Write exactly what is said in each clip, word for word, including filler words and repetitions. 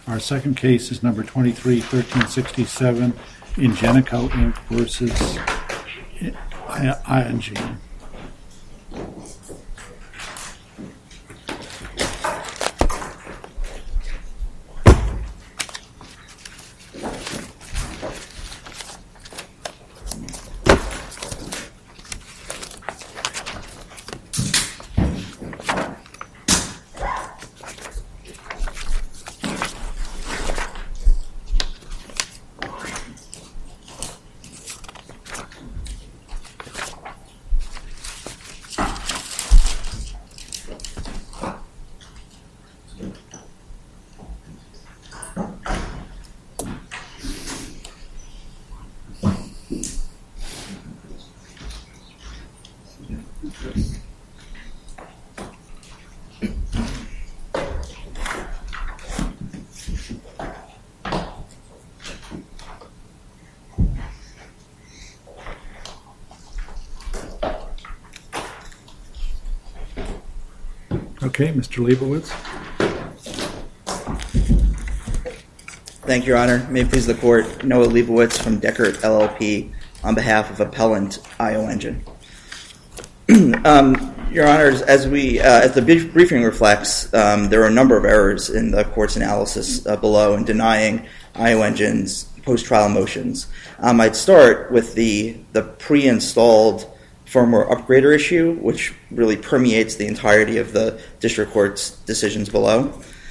Our second case is number twenty-three thirteen sixty-seven, Ingenico Incorporated versus I N G. Okay, Mister Leibowitz. Thank you, Your Honor. May it please the Court, Noah Leibowitz from Deckert L L P on behalf of Appellant I O Engine. um, Your Honors, as we, uh, as the briefing reflects, um, there are a number of errors in the Court's analysis uh, below in denying I O Engine's post-trial motions. Um, I'd start with the the pre-installed firmware upgrader issue, which really permeates the entirety of the district court's decisions below.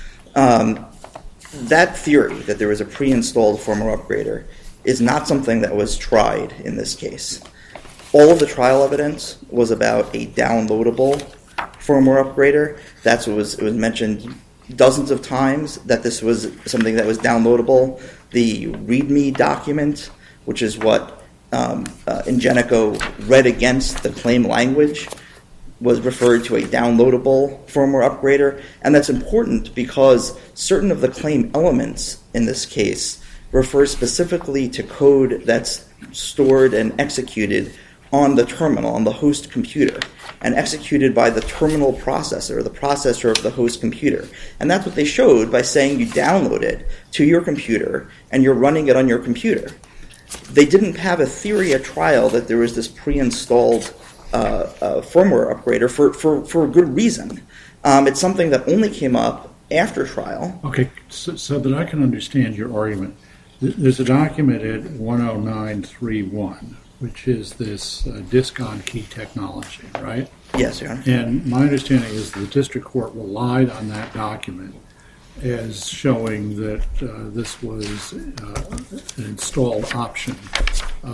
Um, that theory, that there was a pre-installed firmware upgrader, is not something that was tried in this case. All of the trial evidence was about a downloadable firmware upgrader. That's what was, it was mentioned dozens of times, that this was something that was downloadable. The README document, which is what Um, uh, Ingenico read against the claim language, was referred to a downloadable firmware upgrader, and that's important because certain of the claim elements in this case refer specifically to code that's stored and executed on the terminal, on the host computer, and executed by the terminal processor, the processor of the host computer. And that's what they showed by saying you download it to your computer and you're running it on your computer. They didn't have a theory at trial that there was this pre-installed uh, uh, firmware upgrader for, for, for a good reason. Um, it's something that only came up after trial. Okay, so, so that I can understand your argument, there's a document at one oh nine thirty-one, which is this uh, disk-on-key technology, right? Yes, Your Honor. And my understanding is the district court relied on that document as showing that uh, this was uh, an installed option uh,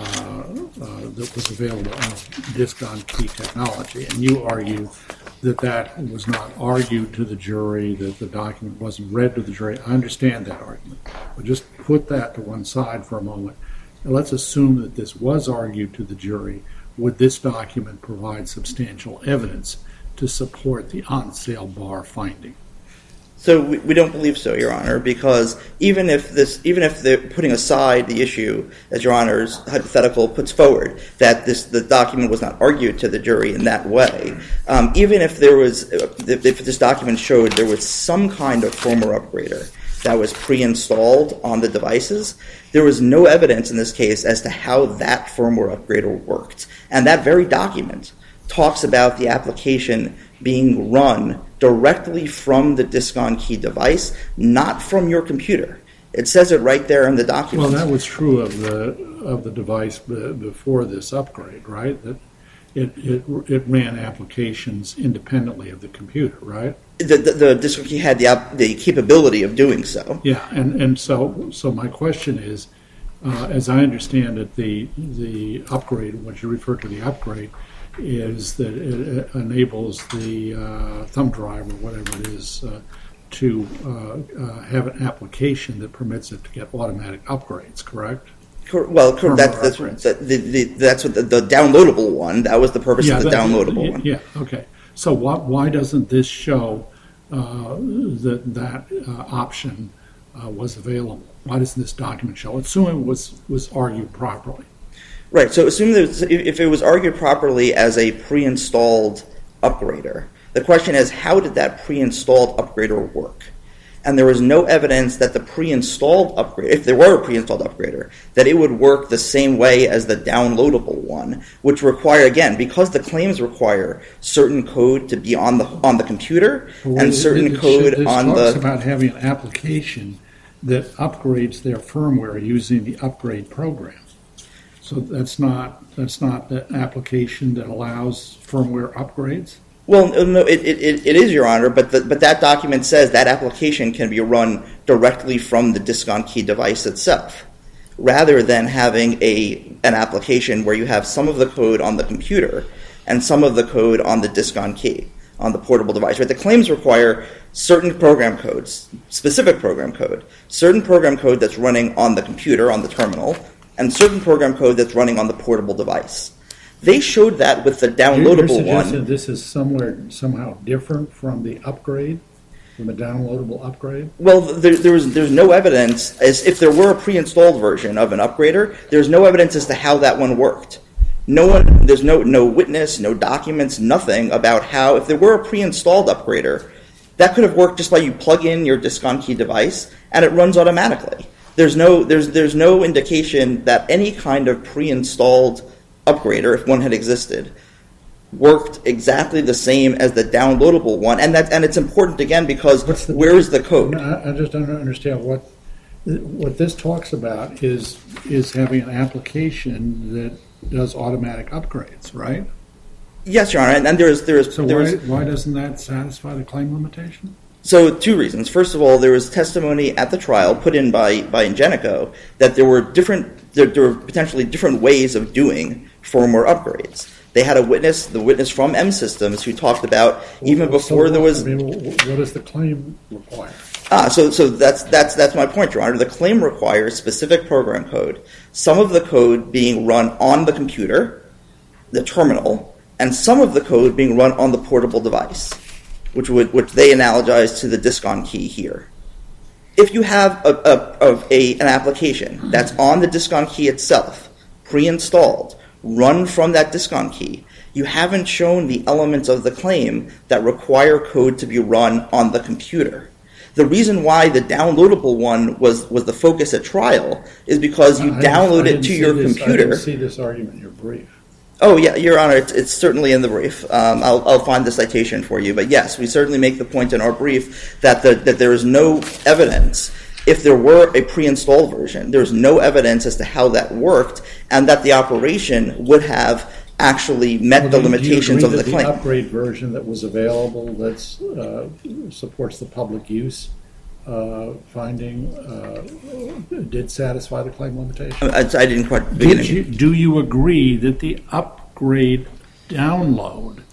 uh, that was available on disk-on-key technology. And you argue that that was not argued to the jury, that the document wasn't read to the jury. I understand that argument. But just put that to one side for a moment. And let's assume that this was argued to the jury. Would this document provide substantial evidence to support the on-sale bar finding? So we, we don't believe so, Your Honor, because even if this, even if they're putting aside the issue, as Your Honor's hypothetical puts forward, that this the document was not argued to the jury in that way, um, even if there was, if, if this document showed there was some kind of firmware upgrader that was pre-installed on the devices, there was no evidence in this case as to how that firmware upgrader worked. And that very document talks about the application being run directly from the disk-on-key device, not from your computer. It says it right there in the document. Well, that was true of the of the device b- before this upgrade, right? That it, it it ran applications independently of the computer, right? The the, the disk-on-key had the the capability of doing so. Yeah, and, and so so my question is, uh, as I understand it, the the upgrade, what you refer to the upgrade, is that it enables the uh, thumb drive or whatever it is uh, to uh, uh, have an application that permits it to get automatic upgrades, correct? Well, that, that's, that, the, the, that's what the, the downloadable one, that was the purpose yeah, of the that, downloadable yeah, one. Yeah, okay. So why, why doesn't this show uh, that that uh, option uh, was available? Why doesn't this document show it? Assuming it was, was argued properly. Right, so assume that if it was argued properly as a pre-installed upgrader, the question is, how did that pre-installed upgrader work? and there was no evidence that the pre-installed upgrade, if there were a pre-installed upgrader, that it would work the same way as the downloadable one, which require, again, because the claims require certain code to be on the on the computer well, and certain it, it, code this on talks the... about having an application that upgrades their firmware using the upgrade program. So that's not that's not the application that allows firmware upgrades? Well, no, it, it, it is, Your Honor, but the, but that document says that application can be run directly from the disk-on-key device itself, rather than having a an application where you have some of the code on the computer and some of the code on the disk-on-key, on the portable device. Right? The claims require certain program codes, specific program code, certain program code that's running on the computer, on the terminal, and certain program code that's running on the portable device. They showed that with the downloadable You're one. This is somewhere somehow different from the upgrade, from the downloadable upgrade? Well, there, there's there's no evidence, as if there were a pre-installed version of an upgrader, there's no evidence as to how that one worked. No one, there's no no witness, no documents, nothing about how, if there were a pre-installed upgrader, that could have worked just by you plug in your disk-on-key device and it runs automatically. There's no there's there's no indication that any kind of pre-installed upgrader, if one had existed, worked exactly the same as the downloadable one, and that and it's important again because the, where is the code? I, I just don't understand what what this talks about is is having an application that does automatic upgrades, right? Yes, Your Honor, and, and there's there's so there's why, why doesn't that satisfy the claim limitation? So two reasons. First of all, there was testimony at the trial put in by by Ingenico that there were different there, there were potentially different ways of doing firmware upgrades. They had a witness, the witness from M Systems, who talked about even well, before so there was. I mean, what does the claim require? Ah, so so that's that's that's my point, Your Honor. The claim requires specific program code. Some of the code being run on the computer, the terminal, and some of the code being run on the portable device, which would which they analogize to the disk-on-key here. If you have a, a, a, a an application that's on the disk-on-key itself, pre-installed, run from that disk-on-key, you haven't shown the elements of the claim that require code to be run on the computer. The reason why the downloadable one was, was the focus at trial is because you I download it to your this, computer. I didn't see this argument in your brief. Oh, yeah, Your Honor, it's, it's certainly in the brief. Um, I'll, I'll find the citation for you. But yes, we certainly make the point in our brief that, the, that there is no evidence. If there were a pre-installed version, there's no evidence as to how that worked and that the operation would have actually met well, the do, limitations do you of agree the that claim. The upgrade version that was available that uh, supports the public use uh, finding uh, did satisfy the claim limitation? I, I didn't quite begin. Did you, do you agree that the upgrade download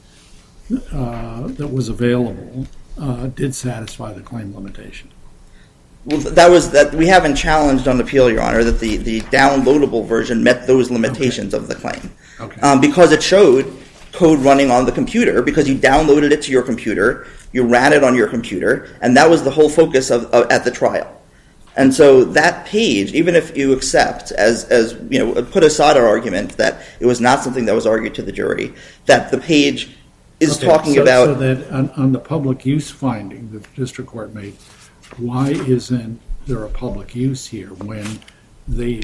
uh, that was available uh, did satisfy the claim limitation? Well, that was that we haven't challenged on appeal, Your Honor, that the, the downloadable version met those limitations okay. of the claim. Okay. Um, because it showed code running on the computer, because you downloaded it to your computer, you ran it on your computer, and that was the whole focus of, of at the trial. And so that page, even if you accept, as as you know, put aside our argument that it was not something that was argued to the jury, that the page is okay. talking so, about. So that on, on the public use finding that the district court made, why isn't there a public use here when the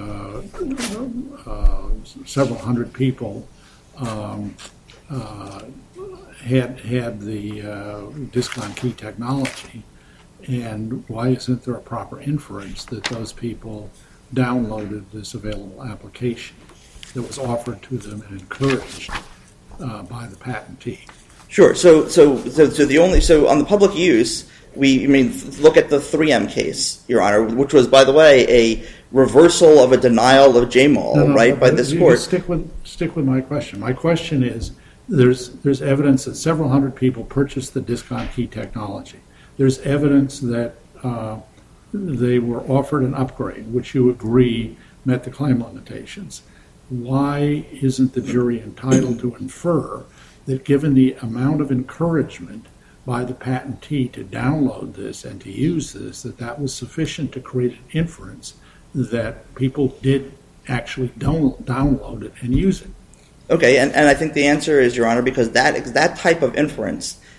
uh, uh, several hundred people um, uh, had had the uh, disk-on-key technology, and why isn't there a proper inference that those people downloaded this available application that was offered to them and encouraged uh, by the patentee? Sure. So, so, so, so the only so on the public use. We, I mean, look at the three M case, Your Honor, which was, by the way, a reversal of a denial of J M A L, no, no, right, no, by this you court. Stick with stick with my question. My question is, there's there's evidence that several hundred people purchased the disk-on-key technology. There's evidence that uh, they were offered an upgrade, which you agree met the claim limitations. Why isn't the jury entitled to infer that given the amount of encouragement by the patentee to download this and to use this, that that was sufficient to create an inference that people did actually don't download it and use it? Okay, and, and I think the answer is, Your Honor, because that that type of inference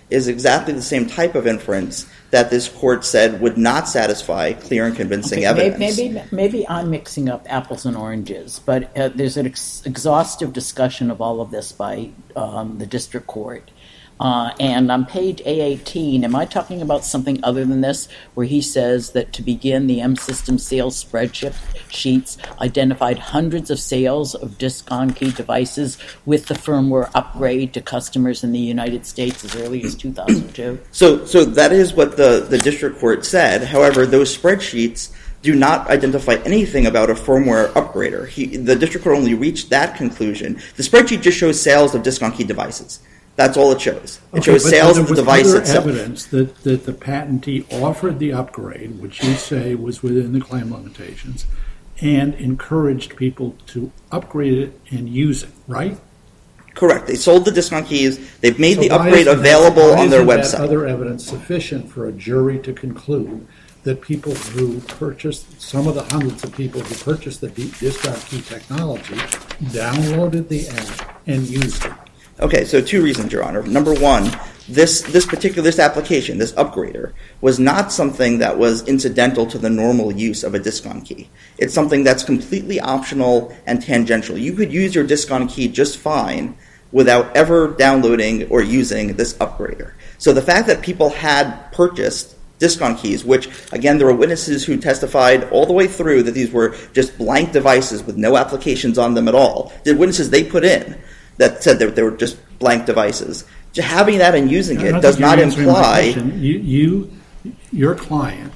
is exactly the same type of inference that this court said would not satisfy clear and convincing okay, evidence. Maybe, maybe I'm mixing up apples and oranges, but uh, there's an ex- exhaustive discussion of all of this by um, the district court. Uh, and on page A eighteen, am I talking about something other than this, where he says that to begin, the M-System sales spreadsheet sheets identified hundreds of sales of disk-on-key devices with the firmware upgrade to customers in the United States as early as two thousand two? So, so that is what the, the district court said. However, those spreadsheets do not identify anything about a firmware upgrader. He, the district court only reached that conclusion. The spreadsheet just shows sales of disk-on-key devices. That's all it shows. It okay, shows but sales there of the was device other itself. Evidence that, that the patentee offered the upgrade, which you say was within the claim limitations, and encouraged people to upgrade it and use it, right? Correct. They sold the disk-on keys. They've made So the why upgrade isn't that- available why on their isn't that website. other evidence sufficient for a jury to conclude that people who purchased, some of the hundreds of people who purchased the disk-on-key technology downloaded the app and used it? Okay, so two reasons, Your Honor. Number one, this this particular this application, this upgrader, was not something that was incidental to the normal use of a disk-on key. It's something that's completely optional and tangential. You could use your disk-on key just fine without ever downloading or using this upgrader. So the fact that people had purchased disk-on keys, which, again, there were witnesses who testified all the way through that these were just blank devices with no applications on them at all. The witnesses they put in that said that they were just blank devices. Just having that and using it does not imply... You, you, your client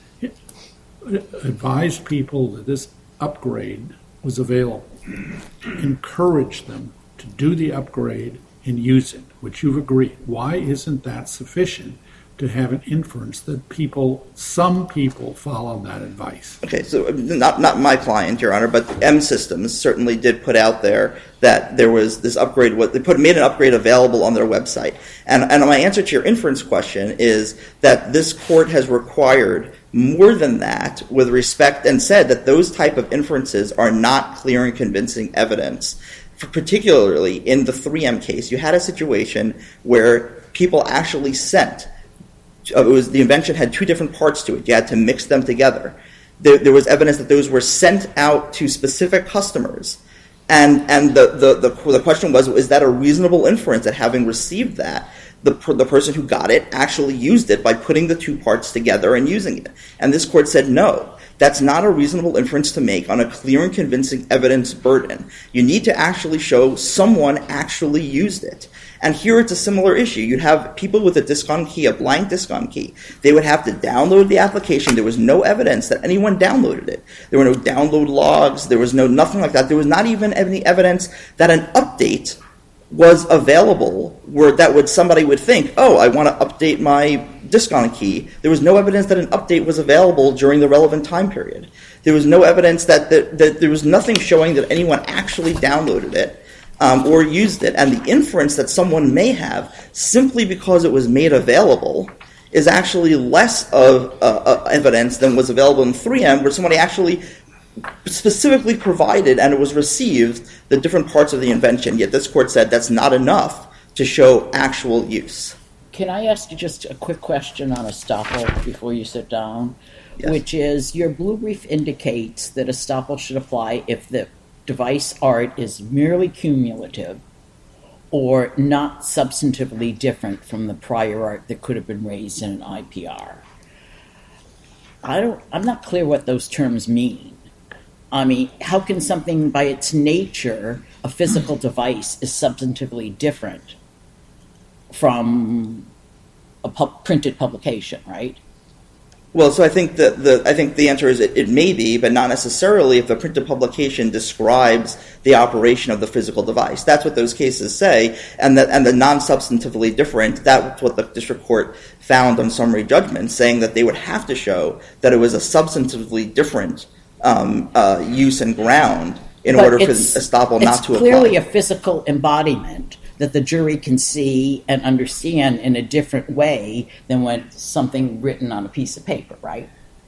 advised people that this upgrade was available, encouraged them to do the upgrade and use it, which you've agreed. Why isn't that sufficient to have an inference that people, some people, follow that advice? Okay, so not not my client, Your Honor, but M Systems certainly did put out there that there was this upgrade. What they put made an upgrade available on their website, and and my answer to your inference question is that this court has required more than that with respect and said that those type of inferences are not clear and convincing evidence. For particularly in the three M case, you had a situation where people actually sent. It was the invention had two different parts to it. You had to mix them together. There, there was evidence that those were sent out to specific customers, and and the, the the the question was: is that a reasonable inference that having received that, the the person who got it actually used it by putting the two parts together and using it? And this court said no. That's not a reasonable inference to make on a clear and convincing evidence burden. You need to actually show someone actually used it. And here it's a similar issue. You'd have people with a disk-on key, a blank disk-on key. They would have to download the application. There was no evidence that anyone downloaded it. There were no download logs. There was no nothing like that. There was not even any evidence that an update was available where that would somebody would think, oh, I want to update my disk-on key. There was no evidence that an update was available during the relevant time period. There was no evidence that, that, that there was nothing showing that anyone actually downloaded it. Um, or used it, and the inference that someone may have simply because it was made available is actually less of uh, uh, evidence than was available in three M, where somebody actually specifically provided and it was received the different parts of the invention. Yet this court said that's not enough to show actual use. Can I ask you just a quick question on estoppel before you sit down? Yes. Which is, your blue brief indicates that estoppel should apply if the device art is merely cumulative or not substantively different from the prior art that could have been raised in an I P R. I don't, I'm not clear what those terms mean. I mean, how can something by its nature, a physical device, is substantively different from a pub- printed publication, right? Well, so I think the, the I think the answer is it, it may be, but not necessarily if the printed publication describes the operation of the physical device. That's what those cases say, and that and the non-substantively different. That's what the district court found on summary judgment, saying that they would have to show that it was a substantively different um, uh, use and ground in But order for it's- estoppel not to It's apply. clearly a physical embodiment that the jury can see and understand in a different way than when something written on a piece of paper, right?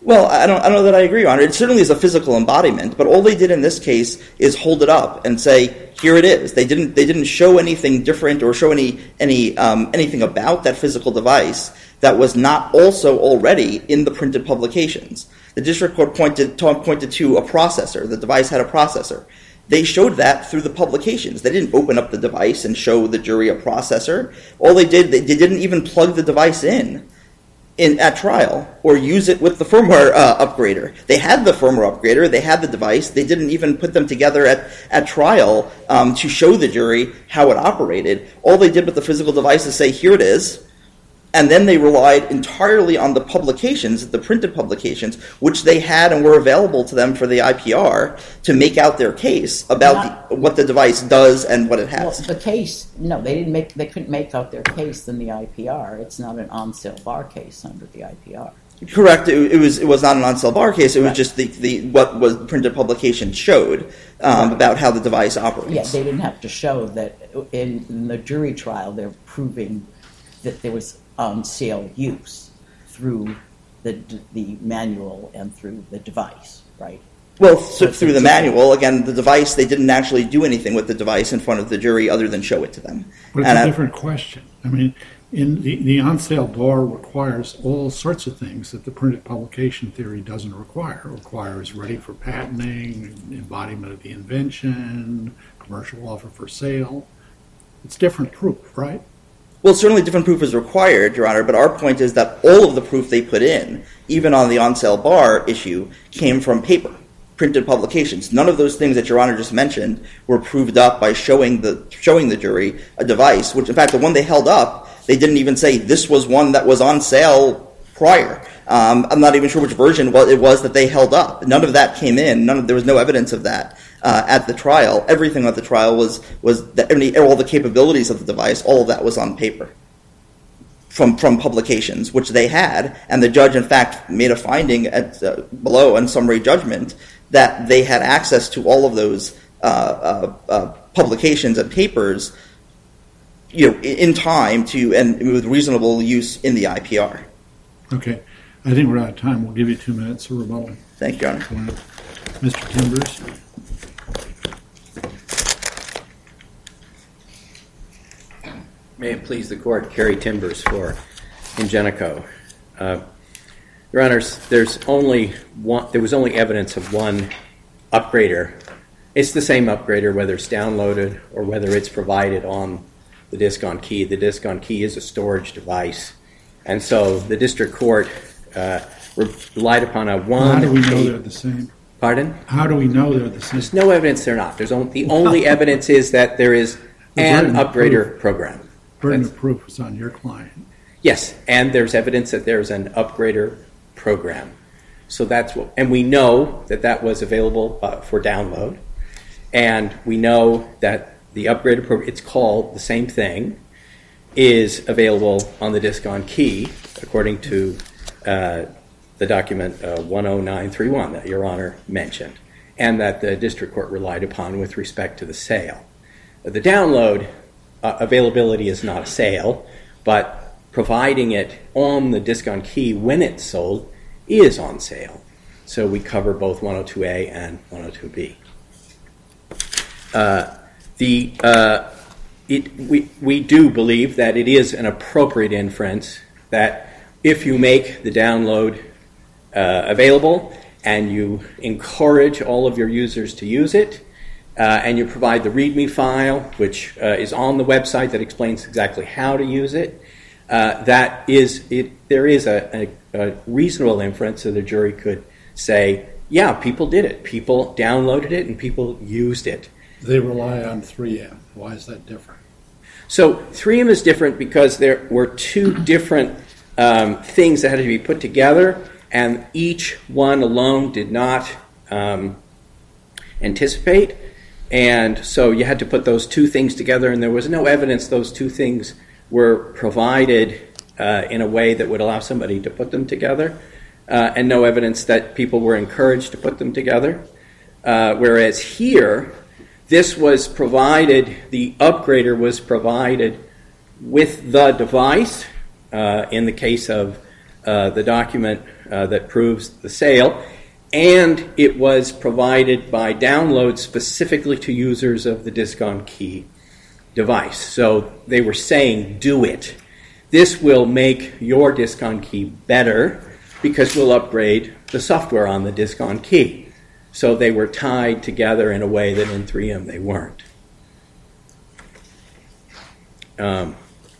Well, I don't, I don't know that I agree, Your Honor. It certainly is a physical embodiment, but all they did in this case is hold it up and say, "Here it is." They didn't, they didn't show anything different or show any, any, um, anything about that physical device that was not also already in the printed publications. The district court pointed, pointed to a processor. The device had a processor. They showed that through the publications. They didn't open up the device and show the jury a processor. All they did, they, they didn't even plug the device in. In, at trial, or use it with the firmware uh, upgrader. They had the firmware upgrader, they had the device, they didn't even put them together at, at trial um, to show the jury how it operated. All they did with the physical device is say, here it is, and then they relied entirely on the publications, the printed publications, which they had and were available to them for the I P R to make out their case about the, what the device does and what it has. Well, the case, no, they didn't make. They couldn't make out their case in the I P R. It's not an on-sale bar case under the I P R. Correct. It, it was. It was not an on-sale bar case. It was right. just the, the what was printed publication showed um, right. about how the device operates. Yeah, they didn't have to show that in, in the jury trial. They're proving that there was on-sale use through the the manual and through the device, right? Well, so through the manual, again, the device, they didn't actually do anything with the device in front of the jury other than show it to them. But it's and a I, different question. I mean, in the, the on-sale bar requires all sorts of things that the printed publication theory doesn't require. It requires ready for patenting, embodiment of the invention, commercial offer for sale. It's different proof, right? Well, certainly different proof is required, Your Honor, but our point is that all of the proof they put in, even on the on-sale bar issue, came from paper, printed publications. None of those things that Your Honor just mentioned were proved up by showing the showing the jury a device, which, in fact, the one they held up, they didn't even say this was one that was on sale prior. Um, I'm not even sure which version it was that they held up. None of that came in. None of, there was no evidence of that uh, at the trial. Everything at the trial was was that any, all the capabilities of the device. All of that was on paper from from publications, which they had, and the judge, in fact, made a finding at uh, below in summary judgment that they had access to all of those uh, uh, uh, publications and papers, you know, in time to and with reasonable use in the I P R. Okay. I think we're out of time. We'll give you two minutes of rebuttal. Thank you, Your Honor. Mister Timbers. May it please the Court, Kerry Timbers for Ingenico. Uh, Your Honors, there's only one, there was only evidence of one upgrader. It's the same upgrader whether it's downloaded or whether it's provided on the disk on key. The disk on key is a storage device. And so the district court uh, relied upon a one. How do we know they're the same? Pardon? How do we know they're the same? There's no evidence they're not. There's only, the only evidence is that there is an upgrader program. Burden That's, of proof is on your client. Yes, and there's evidence that there's an upgrader program. So that's what, and we know that that was available uh, for download, and we know that the upgrader program, it's called the same thing, is available on the disk on key, according to uh, the document uh, one oh nine three one that Your Honor mentioned, and that the district court relied upon with respect to the sale. The download uh, availability is not a sale, but providing it on the disk on key when it's sold is on sale. So we cover both one oh two A and one oh two B. Uh, the uh, It, we, we do believe that it is an appropriate inference that if you make the download uh, available and you encourage all of your users to use it, uh, and you provide the README file, which uh, is on the website that explains exactly how to use it, uh, that is, it, there is a, a, a reasonable inference that the jury could say, yeah, people did it. People downloaded it and people used it. They rely on three M. Why is that different? So three M is different because there were two different um, things that had to be put together, and each one alone did not um, anticipate. And so you had to put those two things together, and there was no evidence those two things were provided uh, in a way that would allow somebody to put them together, uh, and no evidence that people were encouraged to put them together. Uh, whereas here, this was provided, the upgrader was provided with the device. Uh, in the case of uh, the document uh, that proves the sale, and it was provided by download specifically to users of the Disk on Key device. So they were saying, do it. This will make your Disk on Key better because we'll upgrade the software on the Disk on Key. So they were tied together in a way that in three M they weren't. Um,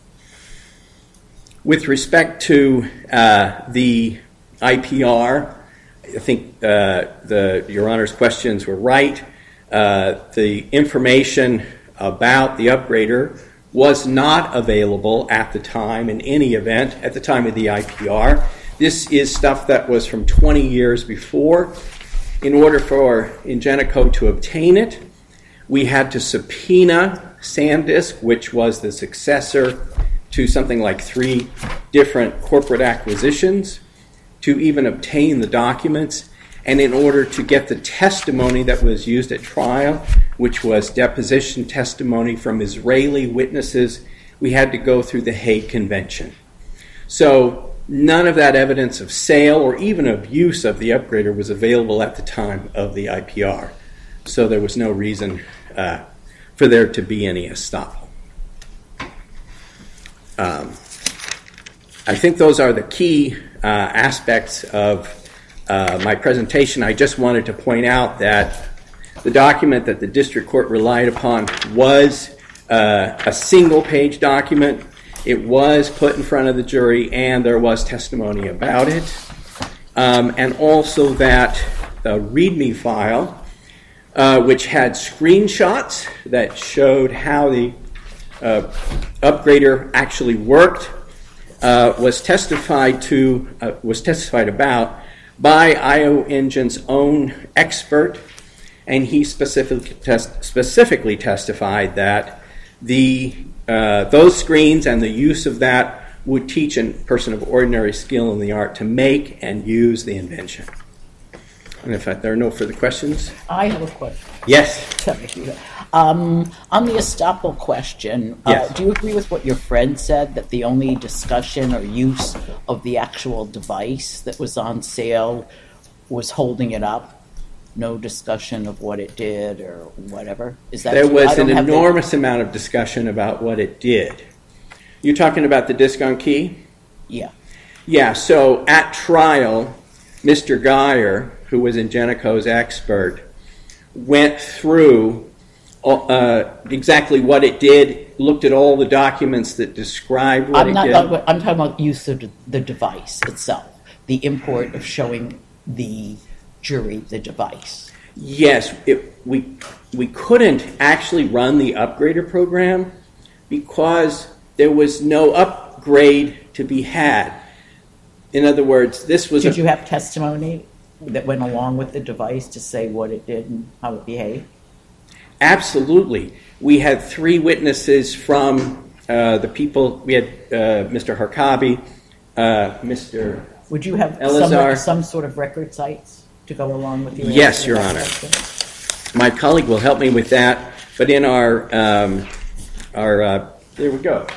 with respect to uh, the I P R, I think uh, the Your Honor's questions were right. Uh, the information about the upgrader was not available at the time, in any event, at the time of the I P R. This is stuff that was from twenty years before. In order for Ingenico to obtain it, we had to subpoena SanDisk, which was the successor to something like three different corporate acquisitions, to even obtain the documents. And in order to get the testimony that was used at trial, which was deposition testimony from Israeli witnesses, we had to go through the Hague Convention. So none of that evidence of sale or even of use of the upgrader was available at the time of the I P R. So there was no reason uh, for there to be any estoppel. Um, I think those are the key uh, aspects of uh, my presentation. I just wanted to point out that the document that the district court relied upon was uh, a single-page document. It was put in front of the jury, and there was testimony about it. Um, and also that the README file, uh, which had screenshots that showed how the uh, upgrader actually worked, uh, was testified to, uh, was testified about by IOEngine's own expert, and he specifically, tes- specifically testified that the uh, those screens and the use of that would teach a person of ordinary skill in the art to make and use the invention. And if there are no further questions? I have a question. Yes. Um, on the estoppel question, Yes. uh, do you agree with what your friend said, that the only discussion or use of the actual device that was on sale was holding it up? No discussion of what it did or whatever? Is that There true? I was don't an have the- enormous amount of discussion about what it did. You're talking about the Disk on Key? Yeah. Yeah, so at trial, Mister Geyer, who was Ingenico's expert, went through uh, exactly what it did, looked at all the documents that described what I'm it not did. talking about, I'm talking about use of the device itself, the import of showing the jury the device. Yes, it, we we couldn't actually run the upgrader program because there was no upgrade to be had. In other words, this was Did a, you have testimony that went along with the device to say what it did and how it behaved? Absolutely. We had three witnesses from uh, the people. We had uh, Mister Harkabi, uh, Mister Would you have Elazar. some, some sort of record sites to go along with your Yes, answer to Your that Honor. question? My colleague will help me with that. But in our um, our uh, there we go.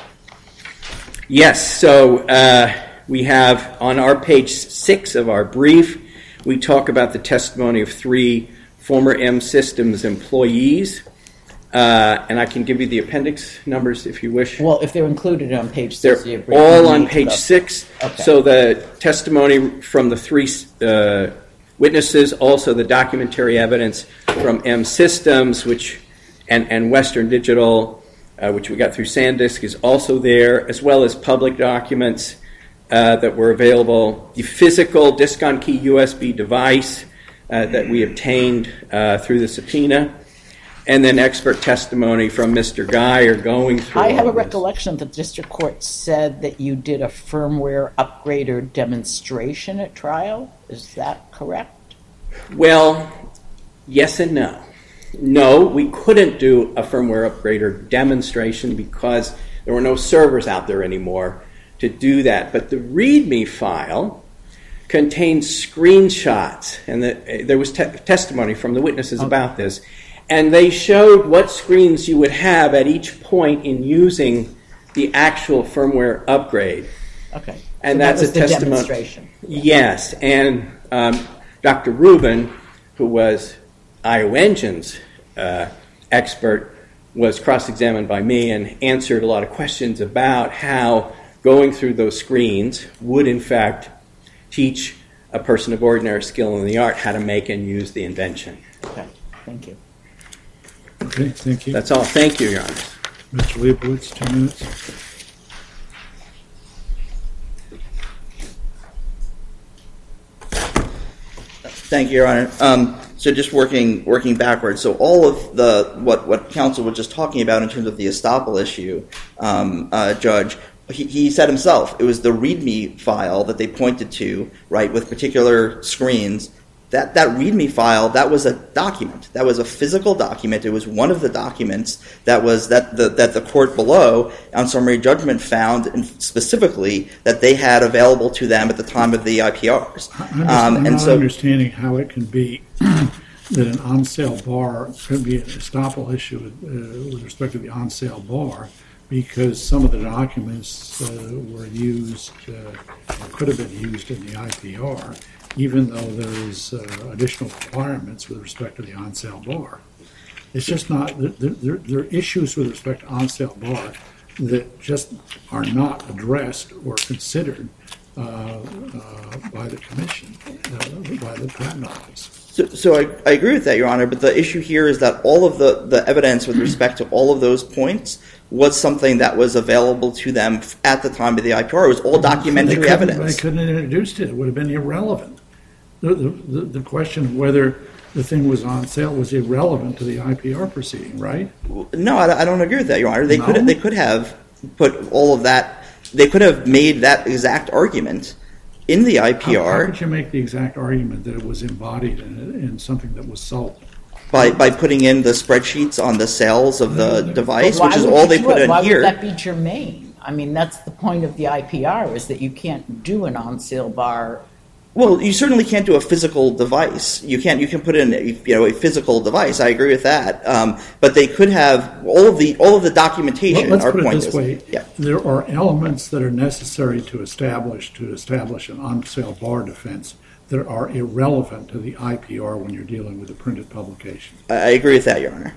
Yes. So uh, we have on our page six of our brief, we talk about the testimony of three former M Systems employees, uh, and I can give you the appendix numbers if you wish. Well, if they're included on page They're six, of your brief, all you on need to page go- six. Okay. So the testimony from the three uh, witnesses, also the documentary evidence from M Systems, which and, and Western Digital, uh, which we got through SanDisk, is also there, as well as public documents uh, that were available. The physical Disk on Key U S B device uh, that we obtained uh, through the subpoena, and then expert testimony from Mister Geyer going through I have all a this. recollection that the district court said that you did a firmware upgrader demonstration at trial. Is that correct? Well, yes and no. No, we couldn't do a firmware upgrader demonstration because there were no servers out there anymore to do that. But the README file contains screenshots, and the, there was te- testimony from the witnesses Okay. about this. And they showed what screens you would have at each point in using the actual firmware upgrade. Okay. And So that that's was a the testimony. demonstration. Yes, and um, Doctor Rubin, who was I O Engine's uh, expert, was cross-examined by me and answered a lot of questions about how going through those screens would, in fact, teach a person of ordinary skill in the art how to make and use the invention. Okay, thank you. Okay, thank you. That's all. Thank you, Your Honor. Mister Leibowitz, two minutes. Thank you, Your Honor. Um, so just working working backwards. So all of the what, what counsel was just talking about in terms of the estoppel issue, um, uh, Judge, he, he said himself it was the README file that they pointed to, right, with particular screens. That that README file, that was a document. That was a physical document. It was one of the documents that was that the that the court below on summary judgment found in specifically that they had available to them at the time of the I P Rs. I'm, just, Um, I'm and not so, understanding how it can be that an on-sale bar could be an estoppel issue uh, with respect to the on-sale bar, because some of the documents uh, were used uh, or could have been used in the I P R, even though there's uh, additional requirements with respect to the on-sale bar. It's just not, there, there, there are issues with respect to on-sale bar that just are not addressed or considered uh, uh, by the commission, uh, by the patent office. so, so I, I agree with that, Your Honor, but the issue here is that all of the, the evidence with respect to all of those points was something that was available to them at the time of the I P R. It was all documentary They couldn't- evidence. They couldn't have introduced it. It would have been irrelevant. The, the, the the question of whether the thing was on sale was irrelevant to the I P R proceeding, right? No, I, I don't agree with that, Your Honor. They No? could they could have put all of that. They could have made that exact argument in the I P How, how R could you make the exact argument that it was embodied in, in something that was sold? by by putting in the spreadsheets on the sales of the But device, But why which is would all you they do put it? in Why here. would that be germane? I mean, that's the point of the I P R, is that you can't do an on-sale bar. Well, you certainly can't do a physical device. You can't. You can put in, a, you know, a physical device. I agree with that. Um, but they could have all of the all of the documentation. Well, let's our put it point this is, way. yeah. There are elements that are necessary to establish to establish an on-sale bar defense that are irrelevant to the I P R when you're dealing with a printed publication. I I agree with that, Your Honor.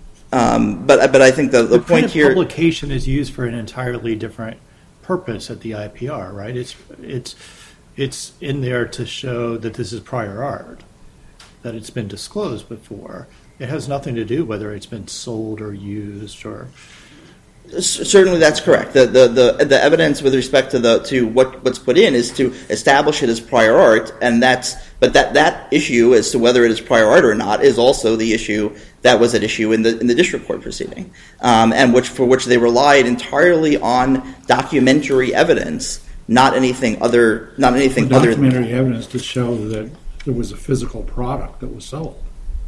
Um, but but I think the, the, The point printed here. publication is used for an entirely different purpose at the I P R, right? It's it's it's in there to show that this is prior art, that it's been disclosed before. It has nothing to do whether it's been sold or used or. Certainly, that's correct. The, the the the evidence with respect to the to what what's put in is to establish it as prior art, and that's but that that issue as to whether it is prior art or not is also the issue that was at issue in the in the district court proceeding, um, and which for which they relied entirely on documentary evidence, not anything other not anything other than Documentary evidence to show that there was a physical product that was sold.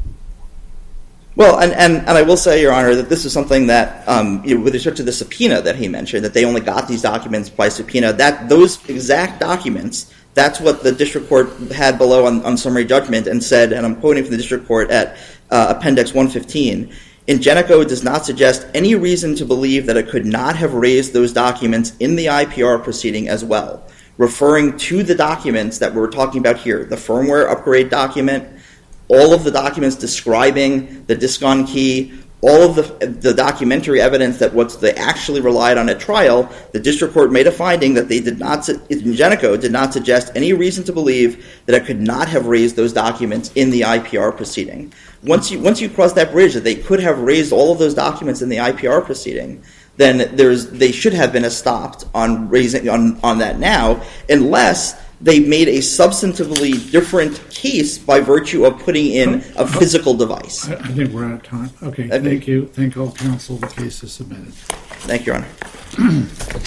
Well, and, and, and I will say, Your Honor, that this is something that, um, you know, with respect to the subpoena that he mentioned, that they only got these documents by subpoena, that those exact documents, that's what the district court had below on, on summary judgment and said, and I'm quoting from the district court at uh, Appendix one fifteen, Ingenico does not suggest any reason to believe that it could not have raised those documents in the I P R proceeding as well, referring to the documents that we're talking about here, the firmware upgrade document, all of the documents describing the disk-on key, all of the, the documentary evidence that what they actually relied on at trial, the district court made a finding that they did not, Ingenico did not suggest any reason to believe that it could not have raised those documents in the I P R proceeding. Once you once you cross that bridge that they could have raised all of those documents in the I P R proceeding, then there's they should have been stopped on raising on, on that now, unless they made a substantively different case by virtue of putting in a physical device. I, I think we're out of time. Okay, Okay. thank you. Thank all counsel. The case is submitted. Thank you, Your Honor.